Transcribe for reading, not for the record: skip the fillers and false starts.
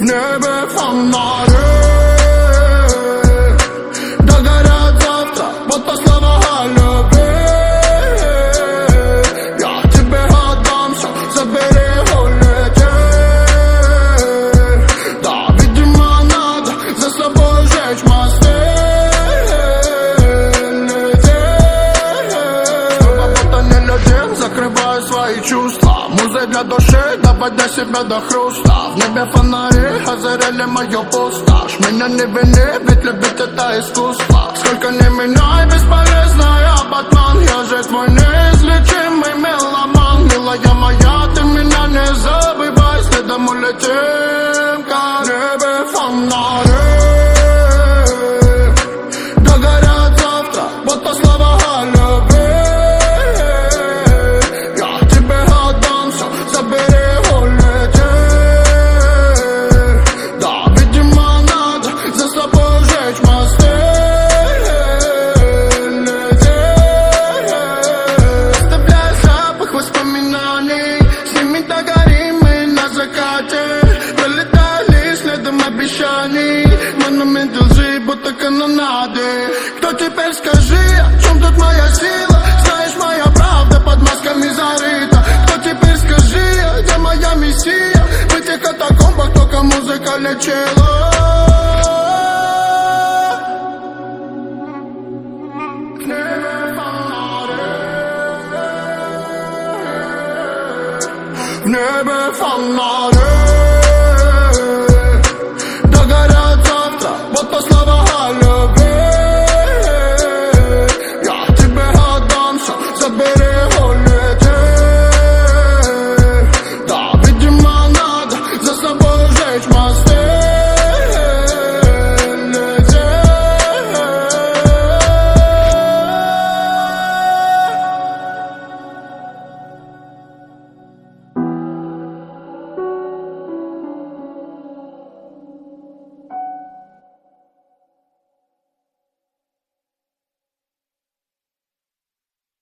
небе фонари догорят завтра, будто слова о любви. Я тебе отдам все, забери, улети. Да, видимо, надо за собой жечь мосты. Снова будто не людей, закрываю свои чувства. Музей для души, доводя себя до хруста. В небе фонари озаряли мою пустошь. Меня не вини, ведь любить это искусство. Сколько не меняй, бесполезный обман. Я же твой неизлечимый меломан. Милая моя, ты меня не забывай. Следом улетим, как в небе фонари догорят завтра, будто слова о любви. Монументы лжи, будто канонады. Кто теперь, скажи, о чем тут моя сила? Знаешь, моя правда под масками зарыта. Кто теперь, скажи, где моя мессия? В этих катакомбах только музыка лечила. В небе фонари